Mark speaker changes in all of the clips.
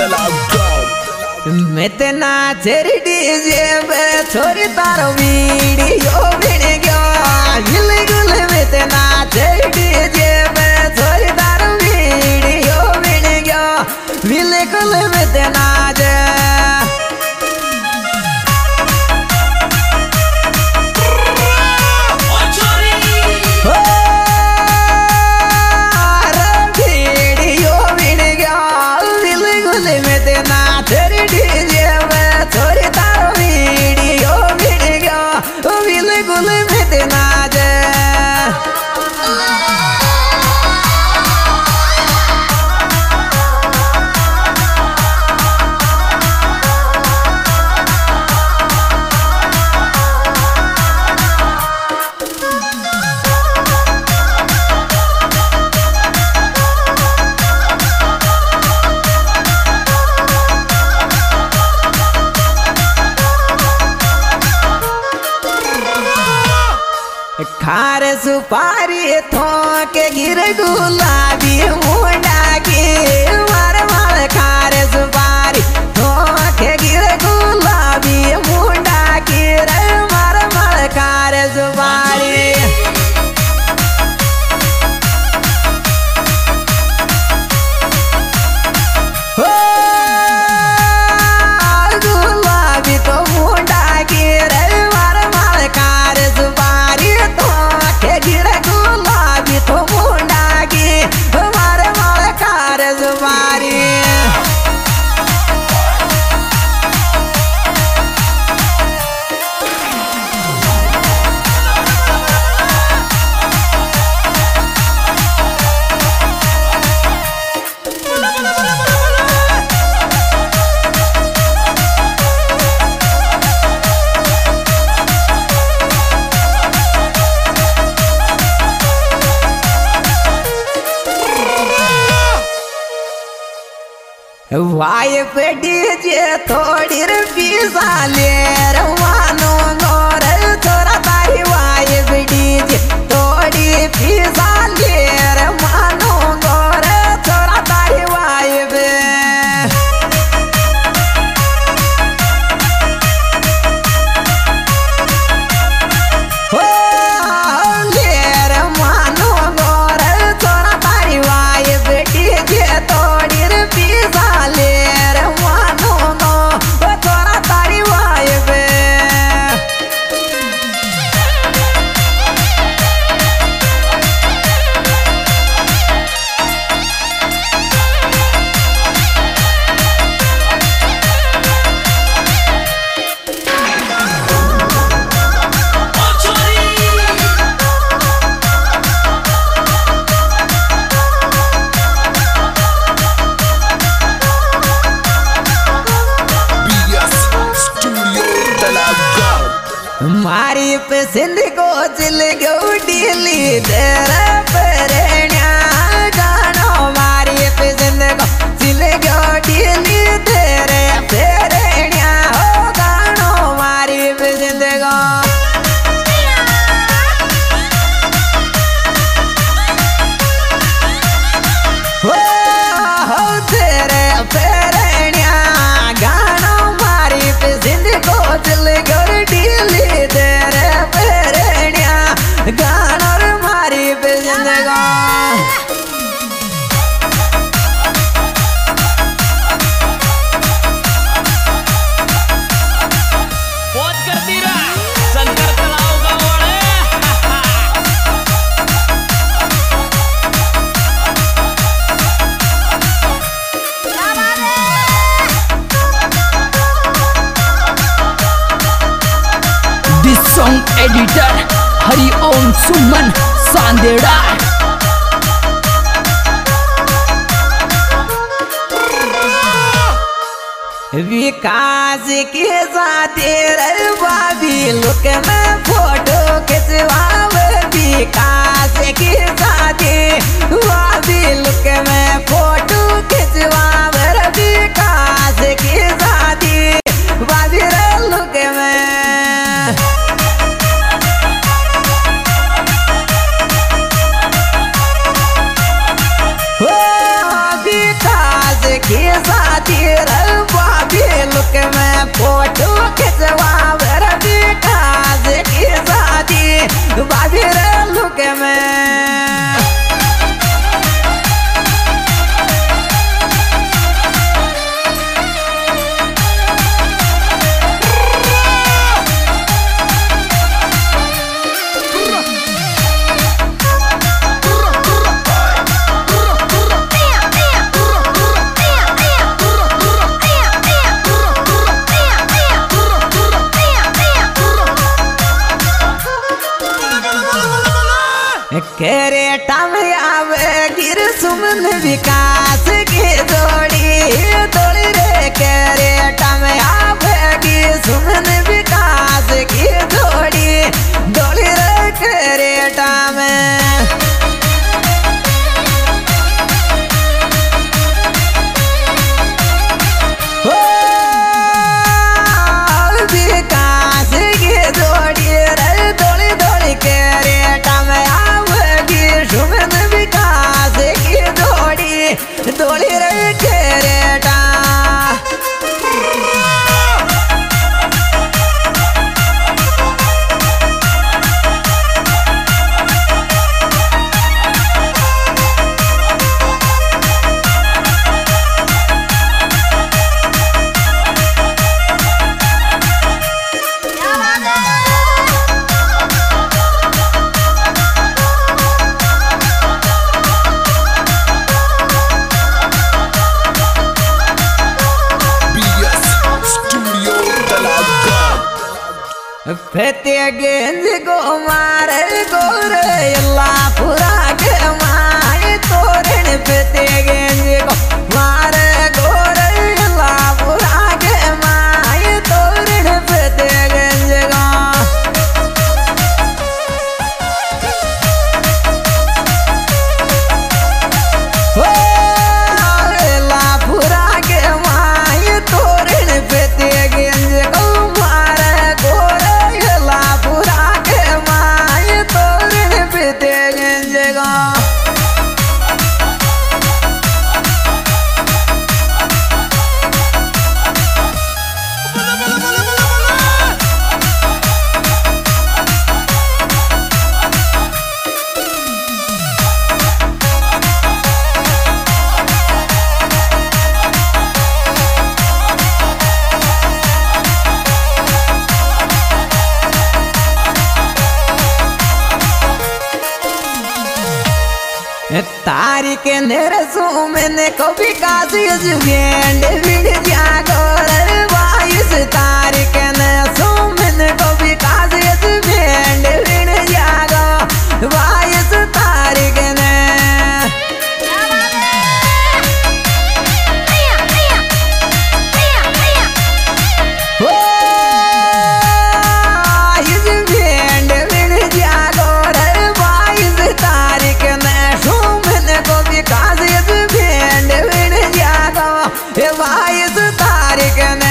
Speaker 1: मैं तेना cherry DJ पे छोरी तारो वीडियो बन गया हिल गुल में तेना चेरी डीजे पे छोरी तारो वीडियो बन गया हिल गुल में तेना जे खार सुपारी थोके गिर गुलाबी मुंडा की मार मार खार सुपारी थोके गिर गुलाबी मुंडा की रे मार मार खार सुपारी हो गुलाबी तो मुंडा की रे मार मार खार सुपारी गिरे गुलाबी तो मुंडा की हमारे मारे कार जुबारी वाय पे डीजे थोड़ी रुपीसा ले रवानो गोर थोड़ा तारी वाय पे डीजे थोड़ी पीसा ले रवानो गोर थोड़ा तारी वाय पे हो ले रवानो गोर थोड़ा तारी वाय पे डीजे थोड़ी रुपीसा मारी पसंद को चिल गो डीली तेरा परेण्या गानो मारी पसंद को चिल गो डीली तेरे परेण्या हो गानो मारी पसंद को हो तेरे परेण्या गानो मारी पसंद को चिल गो डीली गाना मारी पे जिंदगा
Speaker 2: पहुंच करती रहा शंकर तलाव Gawale
Speaker 3: this song editor Hariom Suman Sandeda
Speaker 1: Vikas के साथ भाभी लुक में फोटो खिंचवाव विकास के साथ भाभी लुक में फोटो खिंचवाव विकास के साथ भाभी लुक में विकास के साथी भाभी लुक में फोटो खिंचवा विकास के साथी भाभी लुक में। केरेटा में आवे गिर सुमन विकास की जोड़ी तोड़ी रे। केरेटा में आवे गिर सुमन विकास की जोड़ी तोड़ी रे केरेटा में। विकास की जोड़ी रे तोड़ी तोड़ी केरेटा में सुमन विकास की जोड़ी रे केरेटा। फेते गेंज को मारे गोरे अल्लाहपुरा के माए तोरण फेते गेंज को मारे गोरे अल्लाहपुरा के माए तोरण फेते गेंज को अल्लाहपुरा के माए तोरण फेते गेंज को तारिक नरसू मैंने को विकास जुगेंड विड़ जागो वायुस तारिक नरसू मैंने को विकास जुगेंड विड़ जागो वायुस तारिक ने। वाइस तारिक ने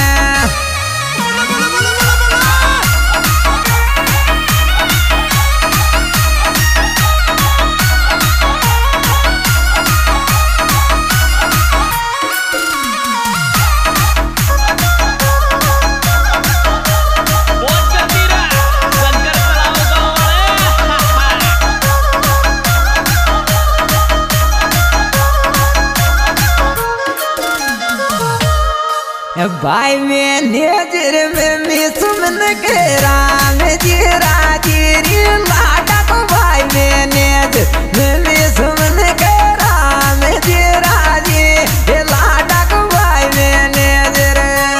Speaker 1: भाई में नजर में सुमन के राम जी राजी लाडा को भाई में नजर में सुमन के राम जी राजी लाडा को भाई में नजर।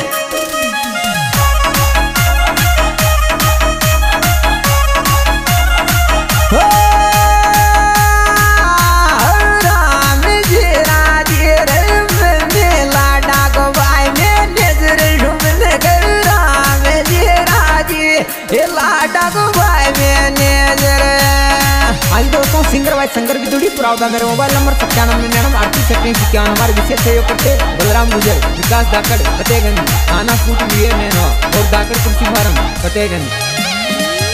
Speaker 1: राम जी राजी रे लाडा को भाई में लाडा को भाई में नजर। आज दोस्तों सिंगर वाइस संगर की जोड़ी पुरावदा मेरे मोबाइल नंबर 97 हमारे विशेष सहयोग करते बलराम गुजर, विकास दाकड़ फतेहगंज, थाना फूट लिए और दाकड़ कुर्सी फार्म फतेहगंज।